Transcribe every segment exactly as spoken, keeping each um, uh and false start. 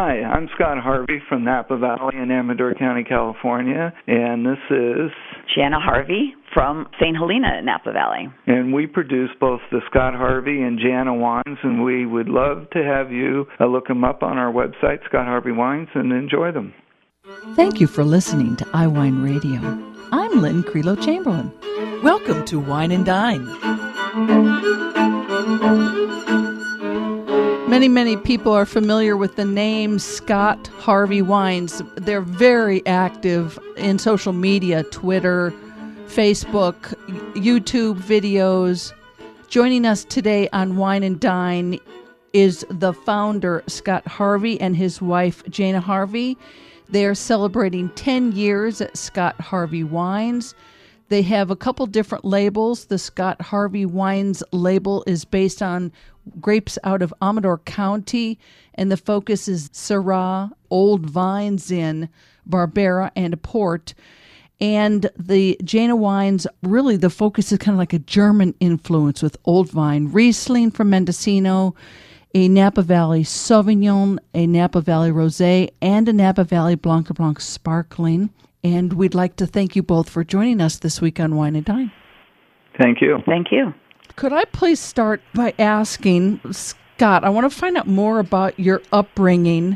Hi, I'm Scott Harvey from Napa Valley in Amador County, California, and this is Jana Harvey from Saint Helena in Napa Valley. And we produce both the Scott Harvey and Jana wines, and we would love to have you uh, look them up on our website, Scott Harvey Wines, and enjoy them. Thank you for listening to iWine Radio. I'm Lynn Creelo Chamberlain. Welcome to Wine and Dine. Many, many people are familiar with the name Scott Harvey Wines. They're very active in social media, Twitter, Facebook, YouTube videos. Joining us today on Wine and Dine is the founder, Scott Harvey, and his wife, Jana Harvey. They are celebrating ten years at Scott Harvey Wines. They have a couple different labels. The Scott Harvey Wines label is based on grapes out of Amador County, and the focus is Syrah, old vines in Barbera and Port. And the Jana wines, really the focus is kind of like a German influence with old vine, Riesling from Mendocino, a Napa Valley Sauvignon, a Napa Valley Rosé, and a Napa Valley Blanc de Blanc Sparkling. And we'd like to thank you both for joining us this week on Wine and Dine. Thank you. Thank you. Could I please start by asking, Scott, I want to find out more about your upbringing.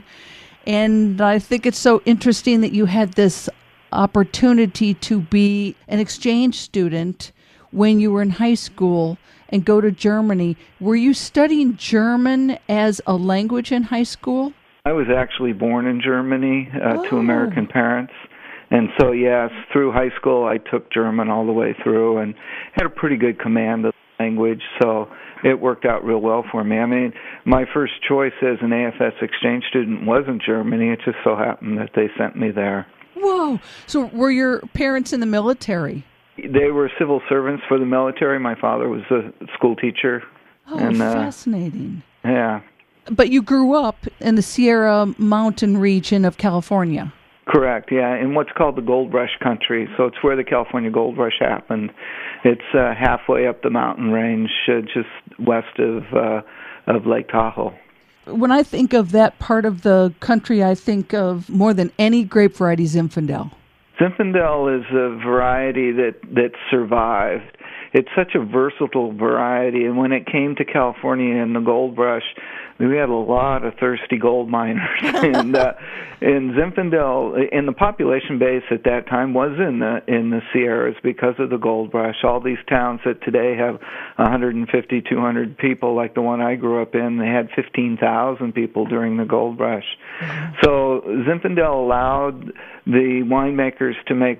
And I think it's so interesting that you had this opportunity to be an exchange student when you were in high school and go to Germany. Were you studying German as a language in high school? I was actually born in Germany uh, oh. to American parents. And so, yes, through high school, I took German all the way through and had a pretty good command of the language, so it worked out real well for me. I mean, my first choice as an A F S exchange student wasn't Germany. It just so happened that they sent me there. Whoa. So were your parents in the military? They were civil servants for the military. My father was a school teacher. Oh, and, uh, fascinating. Yeah. But you grew up in the Sierra Mountain region of California. Correct, yeah, in what's called the Gold Rush country. So it's where the California Gold Rush happened. It's uh, halfway up the mountain range, uh, just west of uh, of Lake Tahoe. When I think of that part of the country, I think of more than any grape variety Zinfandel. Zinfandel is a variety that, that survived. It's such a versatile variety, and when it came to California and the Gold Rush, we had a lot of thirsty gold miners. and uh, and Zinfandel, and the population base at that time was in the in the Sierras because of the Gold Rush. All these towns that today have one hundred fifty, two hundred people, like the one I grew up in, they had fifteen thousand people during the Gold Rush. Mm-hmm. So Zinfandel allowed the winemakers to make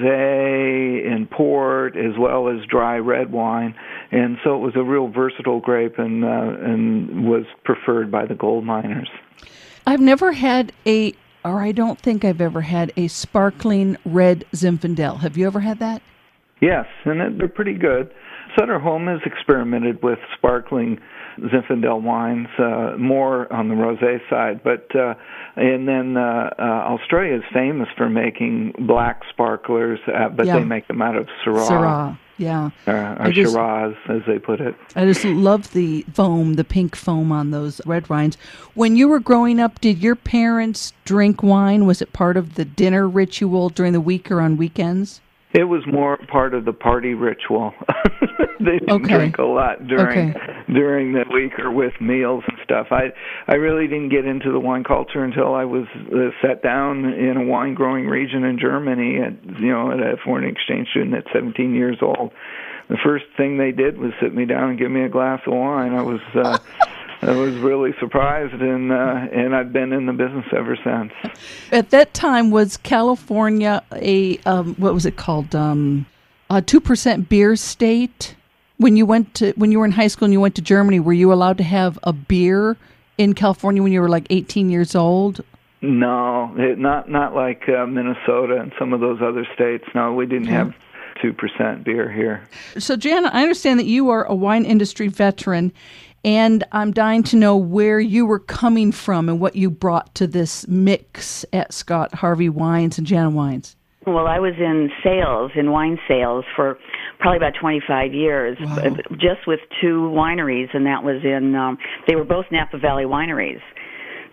rosé and port as well as dry red wine, and so it was a real versatile grape and uh, and was preferred by the gold miners. I've never had a, or I don't think I've ever had a sparkling red Zinfandel. Have you ever had that? Yes, and they're pretty good. Sutter Home has experimented with sparkling Zinfandel wines, uh, more on the rosé side, but uh, and then uh, uh, Australia is famous for making black sparklers, uh, but yeah. they make them out of Syrah. Syrah, yeah. Uh, or just, Shiraz, as they put it. I just love the foam, the pink foam on those red wines. When you were growing up, did your parents drink wine? Was it part of the dinner ritual during the week or on weekends? It was more part of the party ritual. They didn't okay. drink a lot during okay. during the week or with meals and stuff. I I really didn't get into the wine culture until I was uh, sat down in a wine growing region in Germany at you know at a foreign exchange student at seventeen years old. The first thing they did was sit me down and give me a glass of wine. I was uh, I was really surprised, and uh, and I've been in the business ever since. At that time, was California a um, what was it called? Um, a two percent beer state. When you went to when you were in high school and you went to Germany, were you allowed to have a beer in California when you were like eighteen years old? No, it, not not like uh, Minnesota and some of those other states. No, we didn't okay. have two percent beer here. So, Jana, I understand that you are a wine industry veteran, and I'm dying to know where you were coming from and what you brought to this mix at Scott Harvey Wines and Jana Wines. Well, I was in sales, in wine sales, for probably about twenty-five years, wow. just with two wineries, and that was in, um, they were both Napa Valley wineries.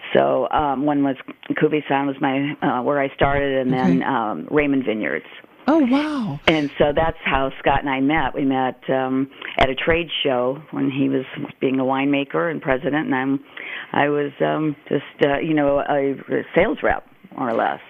So um, one was Cuvée-San was my uh, where I started, and then Okay. um, Raymond Vineyards. Oh, wow. And so that's how Scott and I met. We met um, at a trade show when he was being a winemaker and president, and I'm, I was um, just, uh, you know, a, a sales rep, more or less.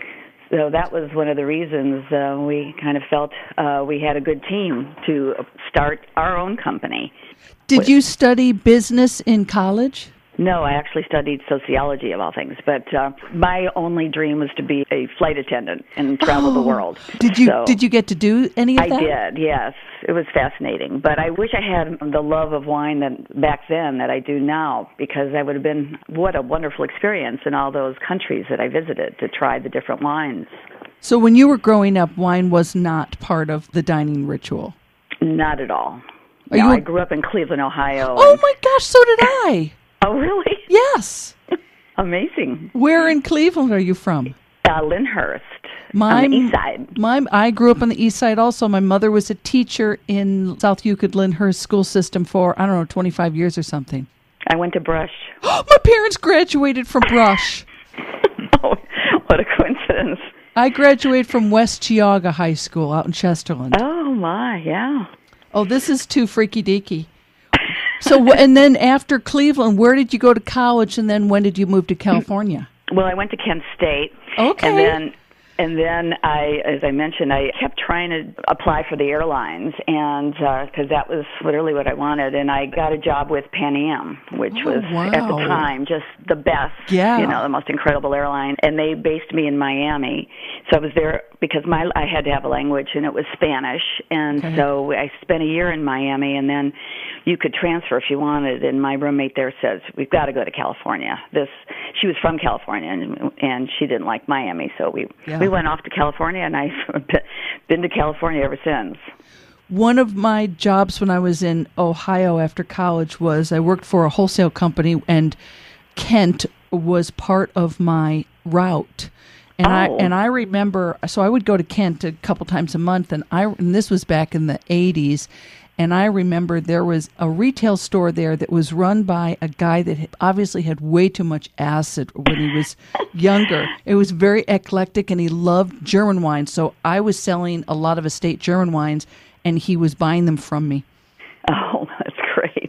So that was one of the reasons uh, we kind of felt uh, we had a good team to start our own company. Did you study business in college? No, I actually studied sociology of all things, but uh, my only dream was to be a flight attendant and travel the Oh. world. Did you So did you get to do any of I that? did, yes. It was fascinating, but I wish I had the love of wine that back then that I do now, because I would have been what a wonderful experience in all those countries that I visited to try the different wines. So when you were growing up, wine was not part of the dining ritual. Not at all. Are No, you a- I grew up in Cleveland, Ohio. Oh and- my gosh, so did I. Oh, really? Yes. Amazing. Where in Cleveland are you from? Uh, Lyndhurst, My, on the east side. My, I grew up on the east side also. My mother was a teacher in South Euclid Lyndhurst school system for, I don't know, twenty-five years or something. I went to Brush. My parents graduated from Brush. Oh, what a coincidence. I graduated from West Geauga High School out in Chesterland. Oh, my, yeah. Oh, this is too freaky deaky. So, wh- and then after Cleveland, where did you go to college, and then when did you move to California? Well, I went to Kent State. Okay. And then, and then I, as I mentioned, I kept trying to apply for the airlines, and because uh, that was literally what I wanted. And I got a job with Pan Am, which Oh, was wow. at the time just the best, Yeah. you know, the most incredible airline. And they based me in Miami, so I was there because my I had to have a language, and it was Spanish. And Okay. so I spent a year in Miami, and then you could transfer if you wanted. And my roommate there says, "We've got to go to California." This she was from California, and, and she didn't like Miami, so we Yeah. we went off to California, and I've been to California ever since. One of my jobs when I was in Ohio after college was I worked for a wholesale company, and Kent was part of my route. And I Oh. and I remember, so I would go to Kent a couple times a month, and I and this was back in the eighties, and I remember there was a retail store there that was run by a guy that had- obviously had way too much acid when he was younger. It was very eclectic, and he loved German wines, so I was selling a lot of estate German wines, and he was buying them from me. Oh, that's great.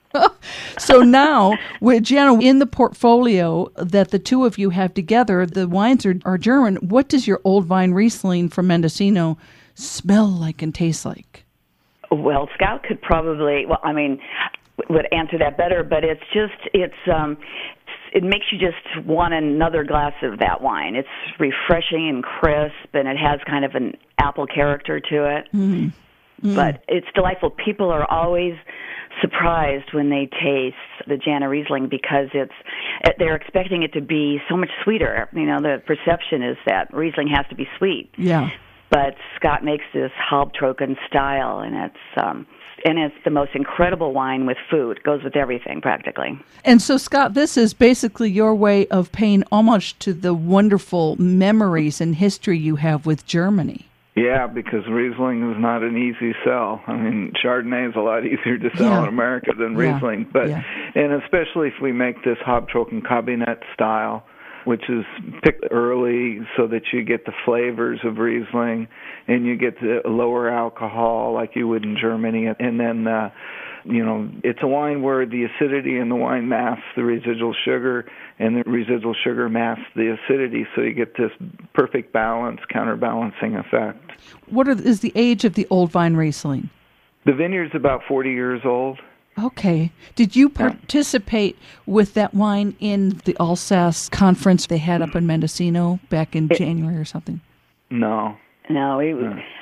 So now, with Jana, in the portfolio that the two of you have together, the wines are, are German. What does your old vine Riesling from Mendocino smell like and taste like? Well, Scout could probably, well, I mean, would answer that better, but it's just, it's, um, it makes you just want another glass of that wine. It's refreshing and crisp, and it has kind of an apple character to it. Mm. Mm. But it's delightful. People are always surprised when they taste the Jana Riesling because it's they're expecting it to be so much sweeter. You know, the perception is that Riesling has to be sweet. Yeah. But Scott makes this Halbtrocken style, and it's um, and it's the most incredible wine with food. It goes with everything practically. And so, Scott, this is basically your way of paying homage to the wonderful memories and history you have with Germany. Yeah, because Riesling is not an easy sell. I mean, Chardonnay is a lot easier to sell Yeah. in America than Yeah. Riesling. But Yeah. and especially if we make this Halbtrocken Kabinett style, which is picked early so that you get the flavors of Riesling and you get the lower alcohol like you would in Germany. And then, uh, you know, it's a wine where the acidity in the wine masks the residual sugar, and the residual sugar masks the acidity, so you get this perfect balance, counterbalancing effect. What are, is the age of the old vine Riesling? The vineyard's about forty years old. Okay. Did you participate with that wine in the Alsace conference they had up in Mendocino back in January or something? No. No, we,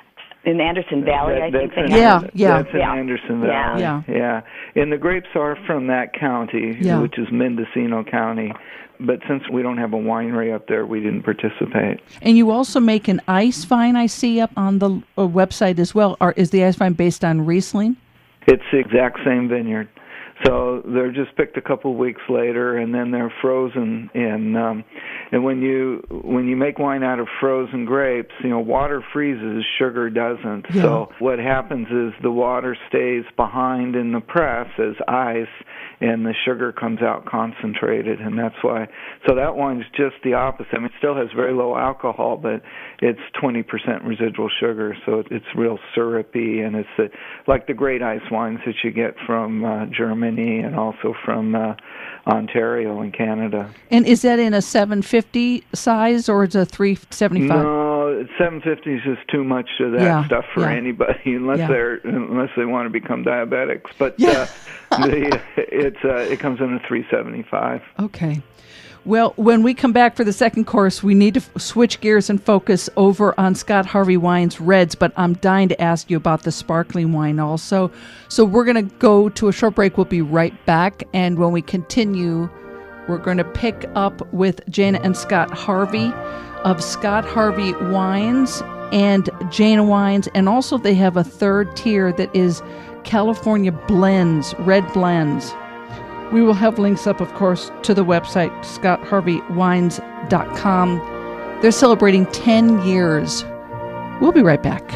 in Anderson Valley, That- I think. that's they in, Yeah, have. yeah. That's in Yeah. Anderson Yeah. Valley. Yeah. yeah. And the grapes are from that county, Yeah. which is Mendocino County. But since we don't have a winery up there, we didn't participate. And you also make an ice vine, I see, up on the uh, website as well. Or is the ice vine based on Riesling? It's the exact same vineyard. So they're just picked a couple of weeks later, and then they're frozen. And um, and when you when you make wine out of frozen grapes, you know, water freezes, sugar doesn't. Yeah. So what happens is the water stays behind in the press as ice, and the sugar comes out concentrated, and that's why. So that wine's just the opposite. I mean, it still has very low alcohol, but it's twenty percent residual sugar, so it's real syrupy, and it's the, like the great ice wines that you get from uh, Germany and also from uh, Ontario in Canada. And is that in a seven fifty size or is it a three seventy-five? No, seven fifty is just too much of that Yeah, stuff for yeah. anybody, unless Yeah. they're unless they want to become diabetics. But Yeah. uh, the, it's uh, it comes in a three seventy-five. Okay. Well, when we come back for the second course, we need to f- switch gears and focus over on Scott Harvey Wine's reds, but I'm dying to ask you about the sparkling wine also. So we're going to go to a short break. We'll be right back. And when we continue, we're going to pick up with Jana and Scott Harvey of Scott Harvey Wines and Jana Wines. And also they have a third tier that is California Blends, red blends. We will have links up, of course, to the website, scott harvey wines dot com. They're celebrating ten years. We'll be right back.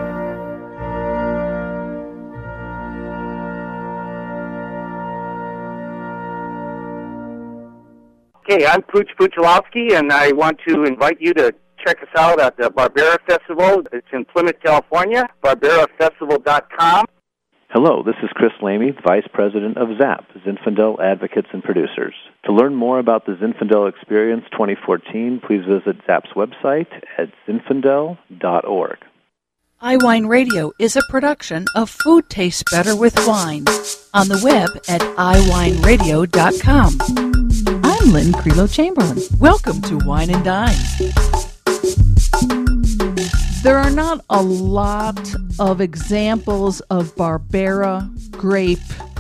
Okay, I'm Pooch Puchalowski, and I want to invite you to check us out at the Barbera Festival. It's in Plymouth, California, barbera festival dot com. Hello, this is Chris Lamy, Vice President of ZAP, Zinfandel Advocates and Producers. To learn more about the Zinfandel Experience twenty fourteen, please visit ZAP's website at zinfandel dot org. iWine Radio is a production of Food Tastes Better with Wine on the web at i wine radio dot com. I'm Lynn Creelo Chamberlain. Welcome to Wine and Dine. There are not a lot of examples of Barbera grape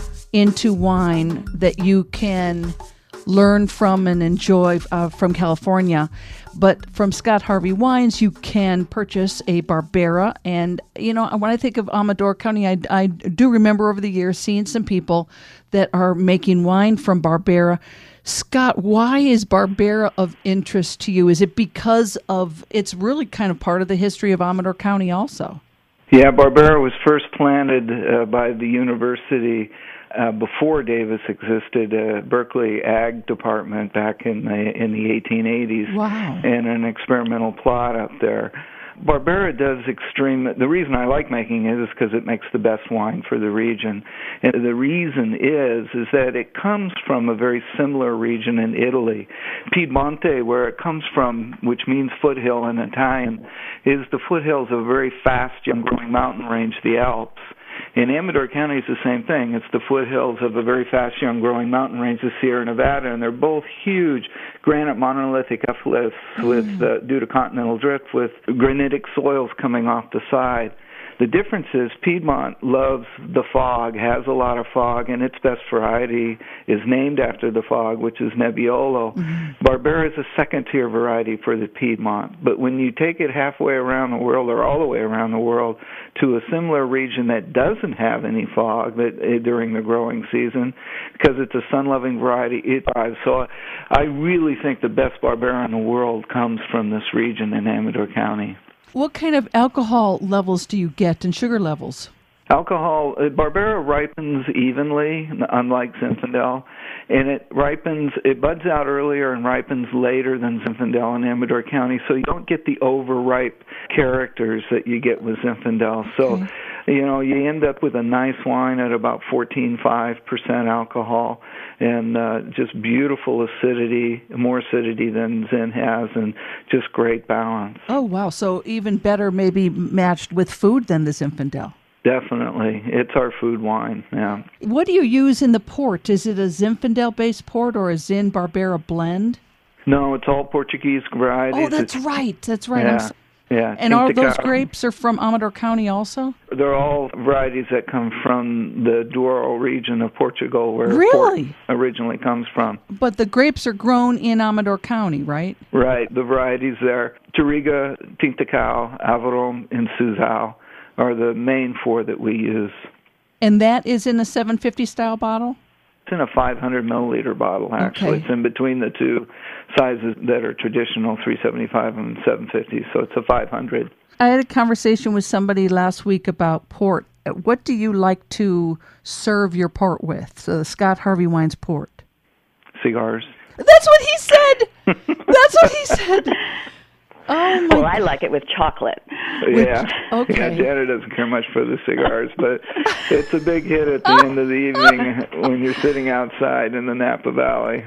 into wine that you can learn from and enjoy uh, from California. But from Scott Harvey Wines, you can purchase a Barbera. And, you know, when I think of Amador County, I, I do remember over the years seeing some people that are making wine from Barbera. Scott, why is Barbera of interest to you? Is it because of, it's really kind of part of the history of Amador County also? Yeah, Barbera was first planted uh, by the university uh, before Davis existed, uh, Berkeley Ag Department back in the in the eighteen eighties. Wow. And an experimental plot up there. Barbera does extreme. The reason I like making it is because it makes the best wine for the region, and the reason is is that it comes from a very similar region in Italy, Piedmonte, where it comes from, which means foothill in Italian, is the foothills of a very fast, young-growing mountain range, the Alps. In Amador County, it's the same thing. It's the foothills of a very fast, young-growing mountain range, the Sierra Nevada, and they're both huge granite monolithic cliffs with, uh, due to continental drift, with granitic soils coming off the side. The difference is Piedmont loves the fog, has a lot of fog, and its best variety is named after the fog, which is Nebbiolo. Mm-hmm. Barbera is a second-tier variety for the Piedmont. But when you take it halfway around the world, or all the way around the world, to a similar region that doesn't have any fog that, uh, during the growing season, because it's a sun-loving variety, it thrives. So I really think the best Barbera in the world comes from this region in Amador County. What kind of alcohol levels do you get and sugar levels? Alcohol, uh, Barbera ripens evenly, unlike Zinfandel, and it ripens, it buds out earlier and ripens later than Zinfandel in Amador County, so you don't get the overripe characters that you get with Zinfandel. So, okay. you know, you end up with a nice wine at about fourteen point five percent alcohol, and uh, just beautiful acidity, more acidity than Zin has, and just great balance. Oh, wow. So even better maybe matched with food than the Zinfandel. Definitely. It's our food wine, yeah. What do you use in the port? Is it a Zinfandel-based port or a Zin Barbera blend? No, it's all Portuguese varieties. Oh, that's it's, right. That's right. Yeah. I'm so- Yeah, and all those Tinta grapes are from Amador County also? They're all varieties that come from the Douro region of Portugal, where really? port originally comes from. But the grapes are grown in Amador County, right? Right. The varieties there, Touriga, Tinta-Cal, Averón, and Suzal, are the main four that we use. And that is in a seven fifty style bottle? It's in a five hundred milliliter bottle, actually. Okay. It's in between the two sizes that are traditional, three seventy-five and seven fifty, so it's a five hundred. I had a conversation with somebody last week about port. What do you like to serve your port with? So the Scott Harvey Wines port. Cigars. That's what he said. That's what he said. Oh my! Well, I like it with chocolate. Yeah. Okay. Yeah, Janet doesn't care much for the cigars, but it's a big hit at the end of the evening when you're sitting outside in the Napa Valley.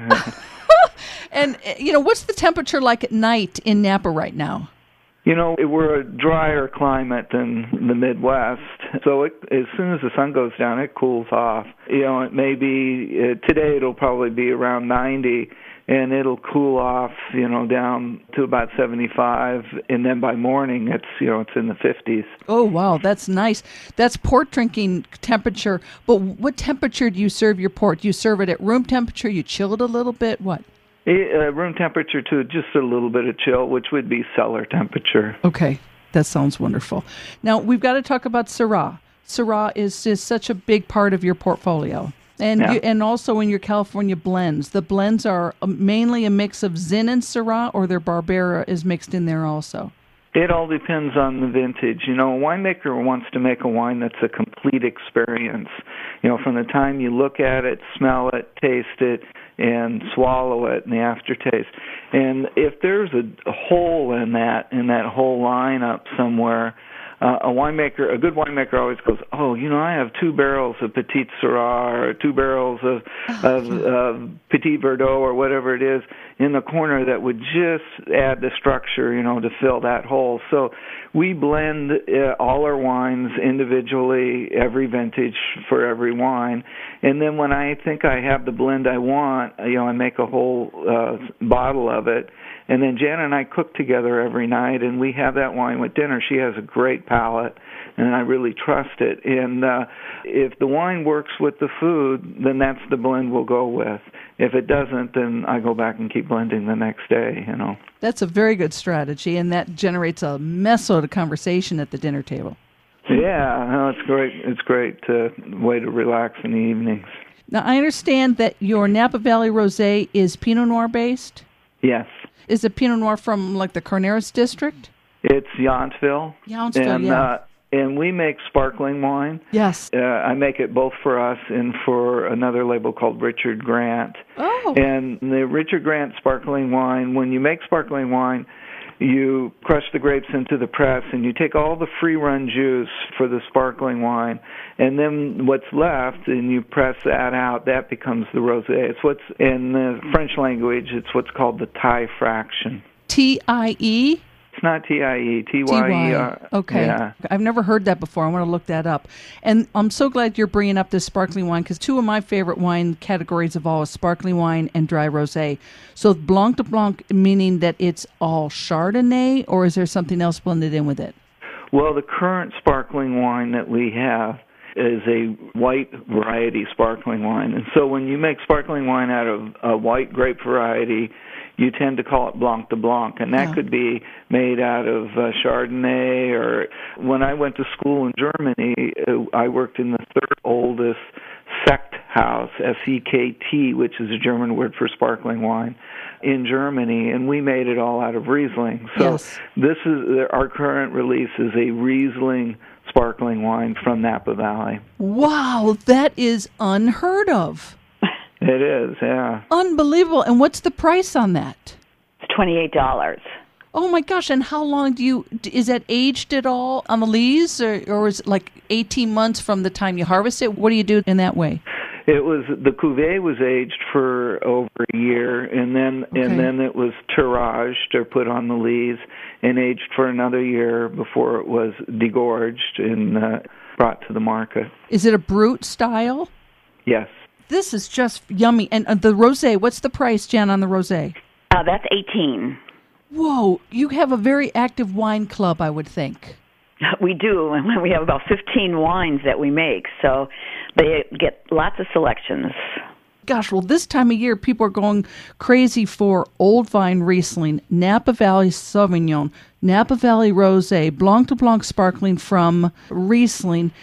And, you know, what's the temperature like at night in Napa right now? You know, we're a drier climate than the Midwest, so it, as soon as the sun goes down, it cools off. You know, it may be, uh, today it'll probably be around ninety, and it'll cool off, you know, down to about seventy-five, and then by morning it's, you know, it's in the fifties. Oh, wow, that's nice. That's port drinking temperature, but what temperature do you serve your port? Do you serve it at room temperature? You chill it a little bit? What? Uh, room temperature to just a little bit of chill, which would be cellar temperature. Okay, that sounds wonderful. Now, we've got to talk about Syrah. Syrah is, is such a big part of your portfolio. And Yeah. you, and also in your California blends. The blends are mainly a mix of Zin and Syrah, or their Barbera is mixed in there also? It all depends on the vintage. You know, a winemaker wants to make a wine that's a complete experience. You know, from the time you look at it, smell it, taste it, and swallow it in the aftertaste. And if there's a, a hole in that, in that whole lineup somewhere, uh, a winemaker, a good winemaker always goes, oh, you know, I have two barrels of Petit Syrah or two barrels of, of, of Petit Verdot or whatever it is in the corner that would just add the structure, you know, to fill that hole. So we blend uh, all our wines individually, every vintage for every wine. And then when I think I have the blend I want, you know, I make a whole uh, bottle of it. And then Jan and I cook together every night, and we have that wine with dinner. She has a great palate, and I really trust it. And uh, if the wine works with the food, then that's the blend we'll go with. If it doesn't, then I go back and keep blending the next day, you know. That's a very good strategy, and that generates a mess of conversation at the dinner table. Yeah, no, it's great. It's great uh, way to relax in the evenings. Now, I understand that your Napa Valley Rosé is Pinot Noir based? Yes. Is it Pinot Noir from, like, the Carneros district? It's Yountville. Yountville, and, yeah. Uh, and we make sparkling wine. Yes. Uh, I make it both for us and for another label called Richard Grant. Oh. And the Richard Grant sparkling wine, when you make sparkling wine, you crush the grapes into the press, and you take all the free-run juice for the sparkling wine, and then what's left, and you press that out, that becomes the rosé. It's what's, in the French language, it's what's called the Thai fraction. T I E? It's not T I E, T Y E R. Okay. Yeah. I've never heard that before. I want to look that up. And I'm so glad you're bringing up this sparkling wine, because two of my favorite wine categories of all is sparkling wine and dry rosé. So Blanc de Blanc, meaning that it's all Chardonnay, or is there something else blended in with it? Well, the current sparkling wine that we have is a white variety sparkling wine. And so when you make sparkling wine out of a white grape variety, you tend to call it Blanc de Blanc, and that Yeah. could be made out of uh, Chardonnay. Or when I went to school in Germany, uh, I worked in the third oldest sect house, S E K T, which is a German word for sparkling wine, in Germany, and we made it all out of Riesling. So Yes. this is our current release is a Riesling sparkling wine from Napa Valley. Wow, that is unheard of. It is, yeah. Unbelievable. And what's the price on that? It's twenty-eight dollars. Oh my gosh! And how long do you is that aged at all on the lees, or or is it like eighteen months from the time you harvest it? What do you do in that way? It was the cuvee was aged for over a year, and then Okay. and then it was tiraged or put on the lees and aged for another year before it was degorged and uh, brought to the market. Is it a brut style? Yes. This is just yummy. And uh, the rosé, what's the price, Jan, on the rosé? Uh, that's eighteen. Whoa, you have a very active wine club, I would think. We do, and we have about fifteen wines that we make, so they get lots of selections. Gosh, well, this time of year, people are going crazy for Old Vine Riesling, Napa Valley Sauvignon, Napa Valley Rosé, Blanc de Blanc Sparkling from Riesling,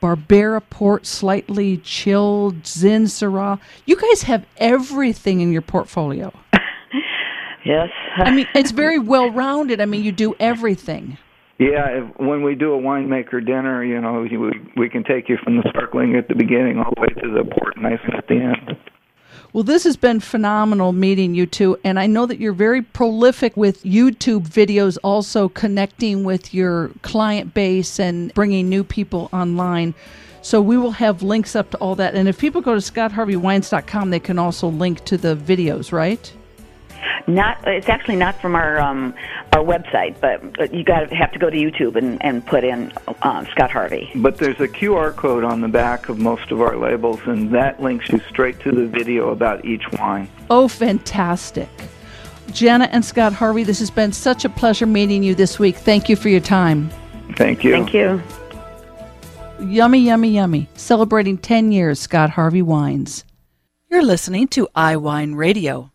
Barbera Port, slightly chilled, Zin Syrah. You guys have everything in your portfolio. Yes. I mean, it's very well-rounded. I mean, you do everything. Yeah, if, when we do a winemaker dinner, you know, we, we can take you from the sparkling at the beginning all the way to the port nice at the end. Well, this has been phenomenal meeting you two, and I know that you're very prolific with YouTube videos, also connecting with your client base and bringing new people online. So we will have links up to all that. And if people go to scott harvey wines dot com, they can also link to the videos, right? Not, it's actually not from our um, our website, but you got to have to go to YouTube and, and put in uh, Scott Harvey. But there's a Q R code on the back of most of our labels, and that links you straight to the video about each wine. Oh, fantastic. Jana and Scott Harvey, this has been such a pleasure meeting you this week. Thank you for your time. Thank you. Thank you. Yummy, yummy, yummy. Celebrating ten years, Scott Harvey Wines. You're listening to iWine Radio.